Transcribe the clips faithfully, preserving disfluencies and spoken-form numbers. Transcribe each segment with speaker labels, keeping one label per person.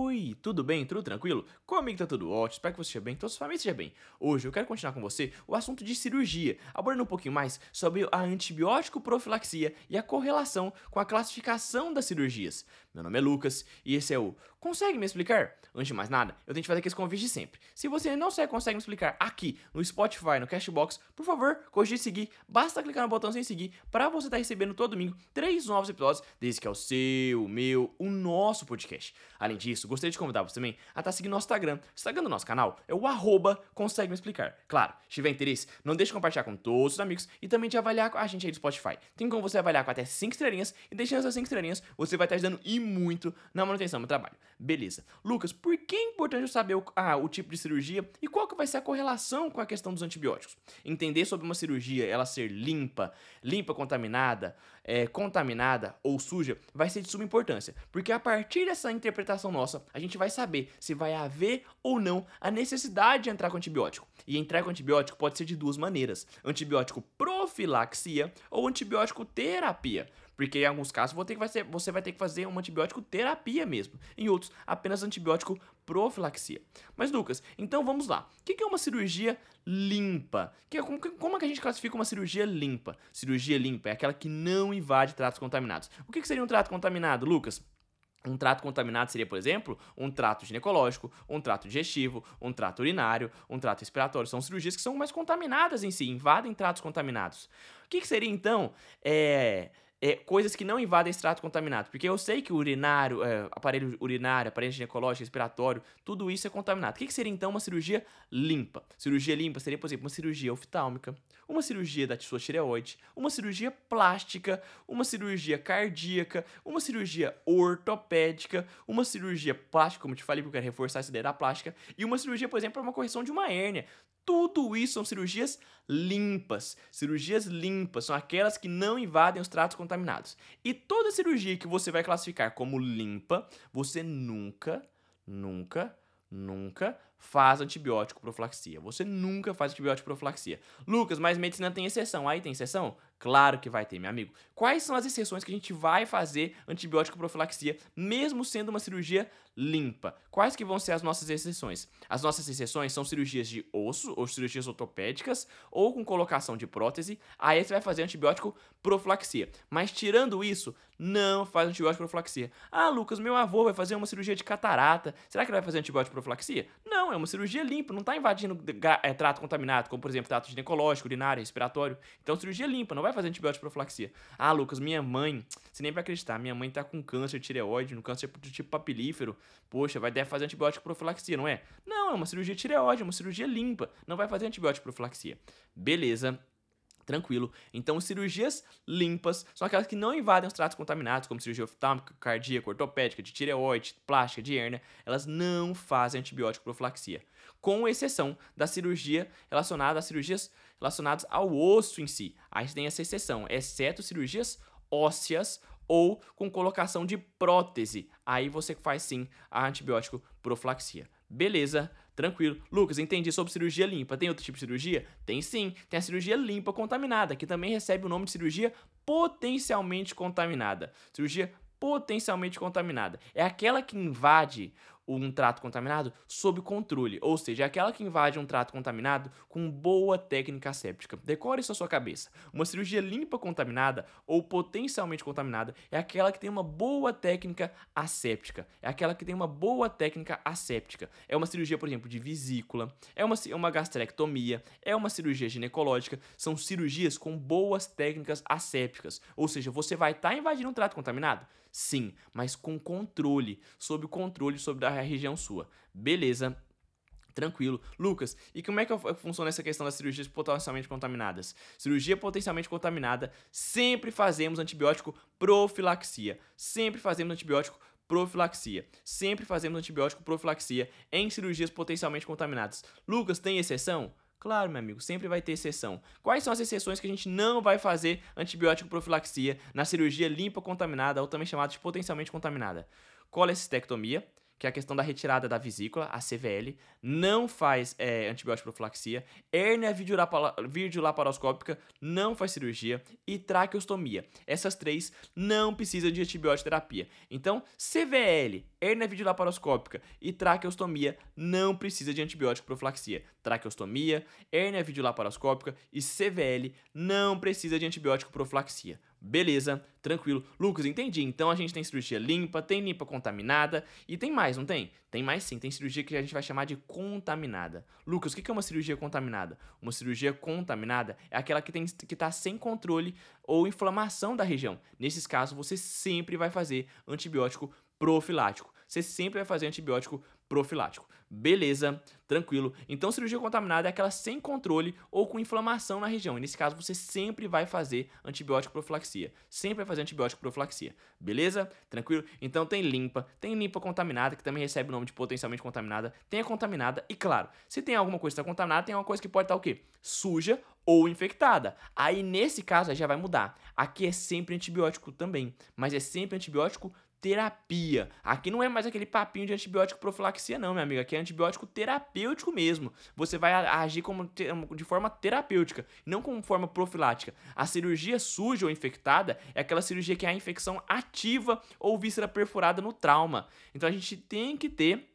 Speaker 1: Oi, tudo bem? Tudo tranquilo? Comigo tá tudo ótimo, espero que você esteja bem, que toda sua família esteja bem. Hoje eu quero continuar com você o assunto de cirurgia, abordando um pouquinho mais sobre a antibiótico profilaxia e a correlação com a classificação das cirurgias. Meu nome é Lucas e esse é o Consegue Me Explicar? Antes de mais nada, eu tenho que fazer aqueles convites de sempre. Se você não sei, consegue me explicar aqui no Spotify, no Cashbox, por favor, cogite seguir, basta clicar no botãozinho seguir para você estar recebendo todo domingo três novos episódios, desde que é o seu, o meu, o nosso podcast. Além disso, gostaria de convidar você também a estar seguindo nosso Instagram. O Instagram do nosso canal é o arroba Consegue Me Explicar. Claro, se tiver interesse, não deixe de compartilhar com todos os amigos e também de avaliar a gente aí do Spotify. Tem como você avaliar com até cinco estrelinhas e deixando essas cinco estrelinhas, você vai estar ajudando e muito na manutenção do meu trabalho. Beleza. Lucas, por que é importante eu saber o, ah, o tipo de cirurgia e qual que vai ser a correlação com a questão dos antibióticos? Entender sobre uma cirurgia, ela ser limpa, limpa contaminada, é, contaminada ou suja, vai ser de suma importância, porque a partir dessa interpretação nossa, a gente vai saber se vai haver ou não a necessidade de entrar com antibiótico. E entrar com antibiótico pode ser de duas maneiras: antibiótico profilaxia ou antibiótico terapia. Porque em alguns casos você vai ter que fazer uma antibiótico terapia mesmo. Em outros, apenas antibiótico profilaxia. Mas Lucas, então vamos lá. O que é uma cirurgia limpa? Como é que a gente classifica uma cirurgia limpa? Cirurgia limpa é aquela que não invade tratos contaminados. O que seria um trato contaminado, Lucas? Um trato contaminado seria, por exemplo, um trato ginecológico, um trato digestivo, um trato urinário, um trato respiratório. São cirurgias que são mais contaminadas em si, invadem tratos contaminados. O que seria, então, é... É, coisas que não invadem esse trato contaminado? Porque eu sei que o urinário, é, aparelho urinário, aparelho ginecológico, respiratório, tudo isso é contaminado. O que, que seria então uma cirurgia limpa? Cirurgia limpa seria, por exemplo, uma cirurgia oftálmica, uma cirurgia da sua tireoide, uma cirurgia plástica, uma cirurgia cardíaca, uma cirurgia ortopédica, uma cirurgia plástica, como eu te falei, porque eu quero reforçar essa ideia da plástica, e uma cirurgia, por exemplo, para uma correção de uma hérnia. Tudo isso são cirurgias limpas. Cirurgias limpas são aquelas que não invadem os tratos contaminados. E toda cirurgia que você vai classificar como limpa, você nunca, nunca, nunca faz antibiótico profilaxia. Você nunca faz antibiótico profilaxia. Lucas, mas medicina tem exceção. Aí tem exceção? Claro que vai ter, meu amigo. Quais são as exceções que a gente vai fazer antibiótico profilaxia, mesmo sendo uma cirurgia limpa? Quais que vão ser as nossas exceções? As nossas exceções são cirurgias de osso, ou cirurgias ortopédicas, ou com colocação de prótese. Aí você vai fazer antibiótico profilaxia. Mas tirando isso, não faz antibiótico profilaxia. Ah, Lucas, meu avô vai fazer uma cirurgia de catarata. Será que ele vai fazer antibiótico profilaxia? Não, é uma cirurgia limpa, não está invadindo é, trato contaminado, como por exemplo trato ginecológico, urinário, respiratório. Então cirurgia limpa, não vai fazer antibiótico profilaxia. Ah, Lucas, minha mãe, você nem vai acreditar, minha mãe tá com câncer de tireoide, no câncer do tipo papilífero. Poxa, vai deve fazer antibiótico profilaxia, não é? Não, é uma cirurgia de tireoide, é uma cirurgia limpa, não vai fazer antibiótico profilaxia. Beleza. Tranquilo. Então, cirurgias limpas são aquelas que não invadem os tratos contaminados, como cirurgia oftálmica, cardíaca, ortopédica, de tireoide, plástica, de hérnia. Elas não fazem antibiótico profilaxia, com exceção da cirurgia relacionada a cirurgias relacionadas ao osso em si. Aí tem essa exceção, exceto cirurgias ósseas ou com colocação de prótese. Aí você faz sim a antibiótico profilaxia. Beleza, tranquilo. Lucas, entendi sobre cirurgia limpa. Tem outro tipo de cirurgia? Tem sim. Tem a cirurgia limpa contaminada, que também recebe o nome de cirurgia potencialmente contaminada. Cirurgia potencialmente contaminada. É aquela que invade um trato contaminado sob controle, ou seja, é aquela que invade um trato contaminado com boa técnica asséptica. Decore isso na sua cabeça. Uma cirurgia limpa contaminada ou potencialmente contaminada é aquela que tem uma boa técnica asséptica. É aquela que tem uma boa técnica asséptica. É uma cirurgia, por exemplo, de vesícula, é uma, uma gastrectomia, é uma cirurgia ginecológica. São cirurgias com boas técnicas assépticas. Ou seja, você vai estar tá invadindo um trato contaminado? Sim, mas com controle, sob o controle sobre a região sua. Beleza? Tranquilo. Lucas, e como é que funciona essa questão das cirurgias potencialmente contaminadas? Cirurgia potencialmente contaminada, sempre fazemos antibiótico profilaxia. Sempre fazemos antibiótico profilaxia. Sempre fazemos antibiótico profilaxia em cirurgias potencialmente contaminadas. Lucas, tem exceção? Claro, meu amigo, sempre vai ter exceção. Quais são as exceções que a gente não vai fazer antibiótico profilaxia na cirurgia limpa contaminada, ou também chamada de potencialmente contaminada? Colecistectomia, que é a questão da retirada da vesícula, a C V L, não faz é, antibiótico profilaxia, hérnia videolaparoscópica não faz cirurgia e traqueostomia. Essas três não precisam de antibiótico terapia. Então, C V L, hérnia videolaparoscópica e traqueostomia não precisa de antibiótico profilaxia. Traqueostomia, hérnia videolaparoscópica e C V L não precisa de antibiótico profilaxia. Beleza, tranquilo. Lucas, entendi. Então a gente tem cirurgia limpa, tem limpa contaminada e tem mais, não tem? Tem mais sim, tem cirurgia que a gente vai chamar de contaminada. Lucas, o que é uma cirurgia contaminada? Uma cirurgia contaminada é aquela que tem que tá sem controle ou inflamação da região. Nesses casos, você sempre vai fazer antibiótico profilático. Você sempre vai fazer antibiótico profilático. Beleza, tranquilo. Então, cirurgia contaminada é aquela sem controle ou com inflamação na região. E nesse caso, você sempre vai fazer antibiótico profilaxia. Sempre vai fazer antibiótico profilaxia. Beleza? Tranquilo? Então, tem limpa, tem limpa contaminada, que também recebe o nome de potencialmente contaminada, tem a contaminada e, claro, se tem alguma coisa que está contaminada, tem uma coisa que pode estar o quê? Suja ou infectada. Aí, nesse caso, aí já vai mudar. Aqui é sempre antibiótico também, mas é sempre antibiótico terapia. Aqui não é mais aquele papinho de antibiótico profilaxia não, minha amiga. Aqui é antibiótico terapêutico mesmo. Você vai agir como te, de forma terapêutica, não como forma profilática. A cirurgia suja ou infectada é aquela cirurgia que há infecção ativa ou víscera perfurada no trauma. Então a gente tem que ter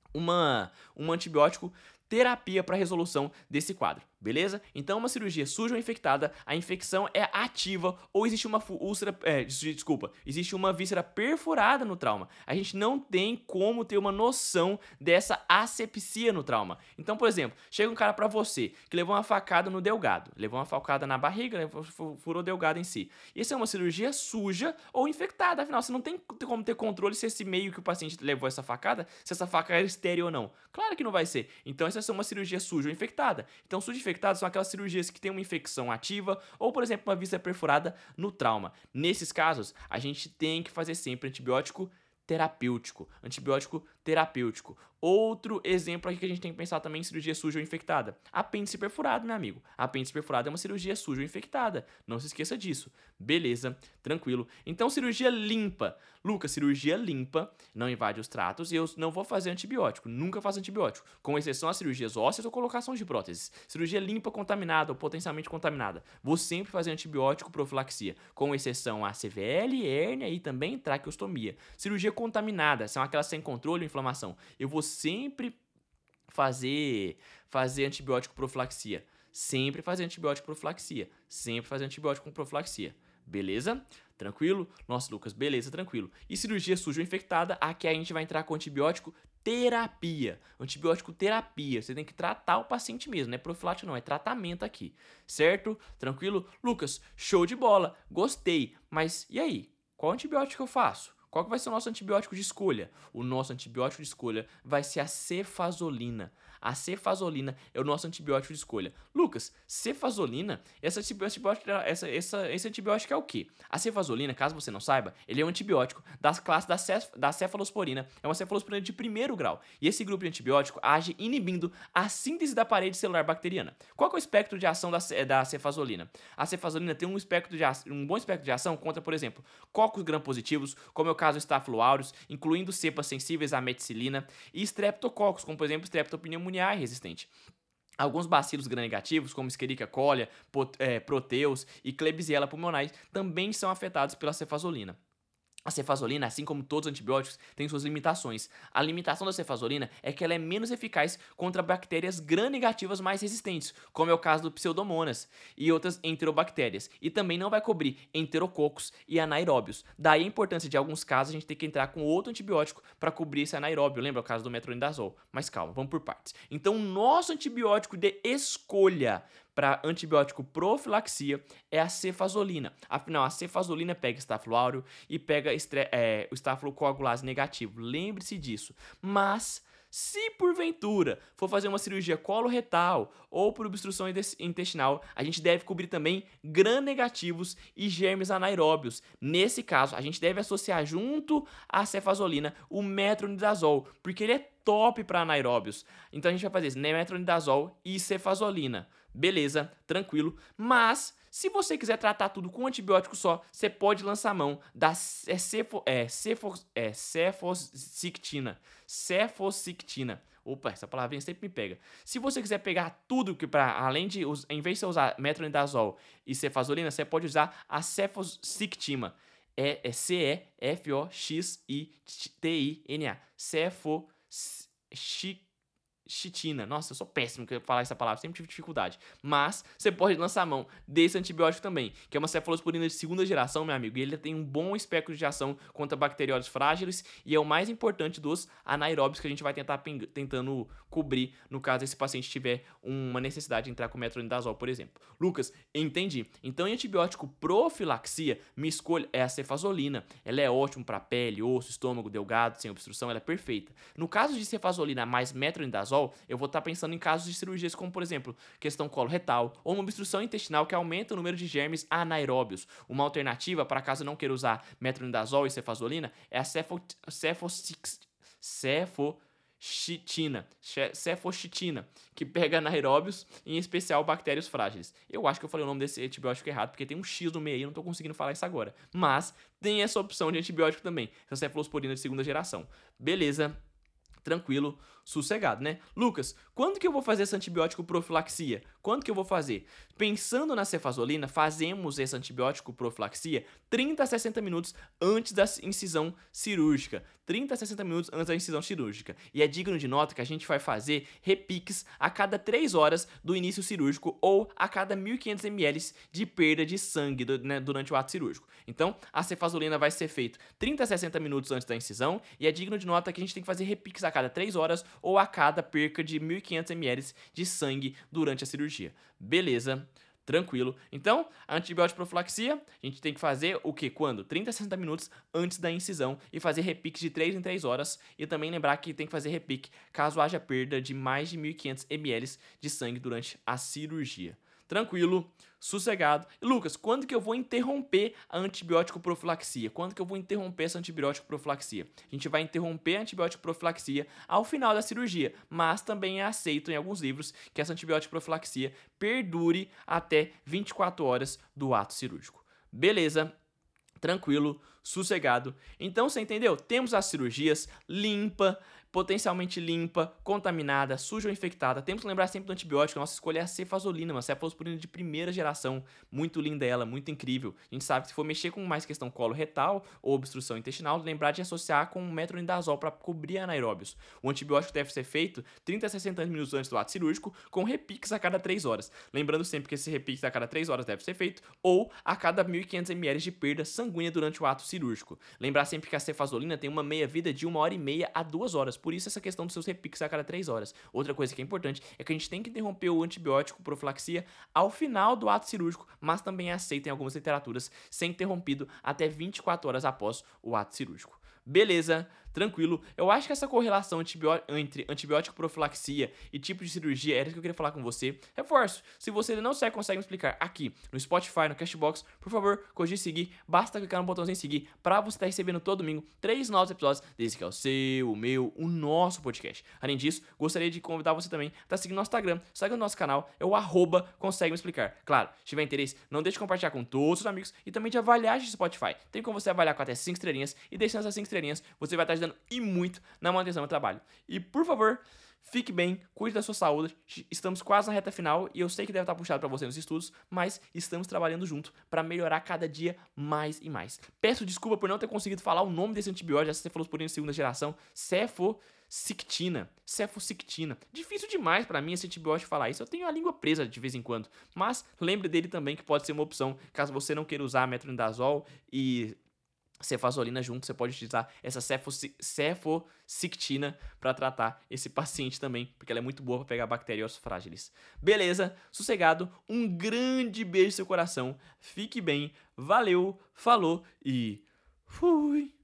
Speaker 1: uma, um antibiótico terapia para resolução desse quadro. Beleza? Então, uma cirurgia suja ou infectada, a infecção é ativa ou existe uma úlcera, é, desculpa, existe uma víscera perfurada no trauma. A gente não tem como ter uma noção dessa asepsia no trauma. Então, por exemplo, chega um cara pra você que levou uma facada no delgado, levou uma facada na barriga, né, furou o delgado em si. Isso é uma cirurgia suja ou infectada, afinal, você não tem como ter controle se esse meio que o paciente levou essa facada, se essa faca é estéril ou não. Claro que não vai ser. Então, essa é uma cirurgia suja ou infectada. Então, suja infectada são aquelas cirurgias que têm uma infecção ativa ou, por exemplo, uma víscera perfurada no trauma. Nesses casos, a gente tem que fazer sempre antibiótico terapêutico. Antibiótico terapêutico. Outro exemplo aqui que a gente tem que pensar também em cirurgia suja ou infectada. Apêndice perfurado, meu amigo. Apêndice perfurado é uma cirurgia suja ou infectada. Não se esqueça disso. Beleza, tranquilo. Então, cirurgia limpa. Lucas, cirurgia limpa não invade os tratos e eu não vou fazer antibiótico. Nunca faço antibiótico. Com exceção às cirurgias ósseas ou colocação de próteses. Cirurgia limpa contaminada ou potencialmente contaminada. Vou sempre fazer antibiótico profilaxia. Com exceção à C V L, hérnia e também traqueostomia. Cirurgia contaminada são aquelas sem controle ou inflamação. Eu vou sempre fazer, fazer antibiótico profilaxia. Sempre fazer antibiótico profilaxia. Sempre fazer antibiótico com profilaxia. Beleza? Tranquilo? Nossa, Lucas, beleza, tranquilo. E cirurgia suja ou infectada, aqui a gente vai entrar com antibiótico terapia. Antibiótico terapia. Você tem que tratar o paciente mesmo, não é profilático não, é tratamento aqui. Certo? Tranquilo? Lucas, show de bola. Gostei. Mas e aí? Qual antibiótico eu faço? Qual que vai ser o nosso antibiótico de escolha? O nosso antibiótico de escolha vai ser a cefazolina. A cefazolina é o nosso antibiótico de escolha. Lucas, cefazolina, essa antibiótico, essa, essa, esse antibiótico é o quê? A cefazolina, caso você não saiba, ele é um antibiótico das classes da, cef, da cefalosporina. É uma cefalosporina de primeiro grau. E esse grupo de antibiótico age inibindo a síntese da parede celular bacteriana. Qual que é o espectro de ação da, da cefazolina? A cefazolina tem um, espectro de, um bom espectro de ação contra, por exemplo, cocos gram-positivos, como é o caso Staphylo aureus, incluindo cepas sensíveis à meticilina, e streptococcus, como por exemplo streptopneumoniae resistente. Alguns bacilos gram-negativos, como Escherichia coli, Proteus e Klebsiella pulmonale, também são afetados pela cefazolina. A cefazolina, assim como todos os antibióticos, tem suas limitações. A limitação da cefazolina é que ela é menos eficaz contra bactérias gram-negativas mais resistentes, como é o caso do Pseudomonas e outras enterobactérias, e também não vai cobrir enterococos e anaeróbios. Daí a importância de alguns casos a gente tem que entrar com outro antibiótico para cobrir esse anaeróbio, lembra o caso do metronidazol? Mas calma, vamos por partes. Então, o nosso antibiótico de escolha para antibiótico profilaxia é a cefazolina. Afinal, a cefazolina pega Staphylo aureus e pega estre- é, o estafilocoagulase negativo. Lembre-se disso. Mas, se porventura for fazer uma cirurgia coloretal ou por obstrução intestinal, a gente deve cobrir também gram-negativos e germes anaeróbios. Nesse caso, a gente deve associar junto à cefazolina o metronidazol, porque ele é top para anaeróbios. Então a gente vai fazer isso, metronidazol e cefazolina. Beleza, tranquilo. Mas, se você quiser tratar tudo com um antibiótico só, você pode lançar mão da é, cefo, é, cefo, é, cefosictina. Cefosictina. Opa, essa palavrinha sempre me pega. Se você quiser pegar tudo que para além de, em vez de você usar metronidazol e cefazolina, você pode usar a cefosictina. É, é C E F O X I T I N A. Cefosictina. Chitina. Nossa, eu sou péssimo em falar essa palavra, sempre tive dificuldade. Mas você pode lançar a mão desse antibiótico também, que é uma cefalosporina de segunda geração, meu amigo. E ele tem um bom espectro de ação contra bacterióides frágeis e é o mais importante dos anaeróbios que a gente vai tentar tentando cobrir no caso esse paciente tiver uma necessidade de entrar com metronidazol, por exemplo. Lucas, entendi. Então, em antibiótico profilaxia, minha escolha é a cefazolina. Ela é ótima para pele, osso, estômago, delgado, sem obstrução, ela é perfeita. No caso de cefazolina mais metronidazol, eu vou estar pensando em casos de cirurgias como, por exemplo, questão coloretal ou uma obstrução intestinal que aumenta o número de germes anaeróbios. Uma alternativa, para caso não queira usar metronidazol e cefazolina, é a cefoxitina, cefoxitina, que pega anaeróbios, em especial bactérias frágeis. Eu acho que eu falei o nome desse antibiótico errado, porque tem um X no meio aí, eu não tô conseguindo falar isso agora. Mas tem essa opção de antibiótico também, essa cefalosporina de segunda geração. Beleza? Tranquilo, sossegado, né? Lucas, quando que eu vou fazer esse antibiótico profilaxia? Quando que eu vou fazer? Pensando na cefazolina, fazemos esse antibiótico profilaxia trinta a sessenta minutos antes da incisão cirúrgica. trinta a sessenta minutos antes da incisão cirúrgica. E é digno de nota que a gente vai fazer repiques a cada três horas do início cirúrgico ou a cada mil e quinhentos mililitros de perda de sangue do, né, durante o ato cirúrgico. Então, a cefazolina vai ser feita trinta a sessenta minutos antes da incisão e é digno de nota que a gente tem que fazer repiques a cada três horas ou a cada perca de mil e quinhentos mililitros de sangue durante a cirurgia. Beleza? Tranquilo. Então, a antibiótico profilaxia, a gente tem que fazer o que? Quando? trinta a sessenta minutos antes da incisão e fazer repiques de três em três horas. E também lembrar que tem que fazer repique caso haja perda de mais de mil e quinhentos mililitros de sangue durante a cirurgia. Tranquilo, sossegado. E Lucas, quando que eu vou interromper a antibiótico profilaxia? Quando que eu vou interromper essa antibiótico profilaxia? A gente vai interromper a antibiótico profilaxia ao final da cirurgia, mas também é aceito em alguns livros que essa antibiótico profilaxia perdure até vinte e quatro horas do ato cirúrgico. Beleza? Tranquilo, sossegado. Então, você entendeu? Temos as cirurgias limpa, potencialmente limpa, contaminada, suja ou infectada. Temos que lembrar sempre do antibiótico. A nossa escolha é a cefazolina, uma cefalosporina de primeira geração. Muito linda ela, muito incrível. A gente sabe que se for mexer com mais questão coloretal ou obstrução intestinal, lembrar de associar com metronidazol para cobrir anaeróbios. O antibiótico deve ser feito trinta a sessenta minutos antes do ato cirúrgico, com repiques a cada três horas. Lembrando sempre que esse repique a cada três horas deve ser feito ou a cada mil e quinhentos mililitros de perda sanguínea durante o ato cirúrgico. Lembrar sempre que a cefazolina tem uma meia-vida de uma hora e meia a duas horas. Por isso essa questão dos seus repiques a cada três horas. Outra coisa que é importante é que a gente tem que interromper o antibiótico profilaxia ao final do ato cirúrgico, mas também é aceito em algumas literaturas ser interrompido até vinte e quatro horas após o ato cirúrgico. Beleza, tranquilo. Eu acho que essa correlação antibió- entre antibiótico profilaxia e tipo de cirurgia era isso que eu queria falar com você. Reforço, se você ainda não segue, consegue me explicar aqui no Spotify, no Castbox, por favor, cogite seguir. Basta clicar no botãozinho seguir para você estar recebendo todo domingo três novos episódios desse que é o seu, o meu, o nosso podcast. Além disso, gostaria de convidar você também a estar seguindo nosso Instagram. Segue o nosso canal, é o arroba consegue me explicar. Claro, se tiver interesse, não deixe de compartilhar com todos os amigos e também de avaliar no Spotify. Tem como você avaliar com até cinco estrelinhas e deixando essas cinco estrelinhas, você vai estar ajudando e muito na manutenção do trabalho. E por favor, fique bem, cuide da sua saúde. Estamos quase na reta final e eu sei que deve estar puxado para você nos estudos, mas estamos trabalhando junto para melhorar cada dia mais e mais. Peço desculpa por não ter conseguido falar o nome desse antibiótico, essa cefalosporina de segunda geração, cefosictina. Cefosictina. Difícil demais para mim esse antibiótico falar isso. Eu tenho a língua presa de vez em quando, mas lembre dele também que pode ser uma opção caso você não queira usar metronidazol e cefazolina junto, você pode utilizar essa cefosictina para tratar esse paciente também, porque ela é muito boa para pegar bactérias frágeis. Beleza? Sossegado, um grande beijo no seu coração, fique bem, valeu, falou e fui!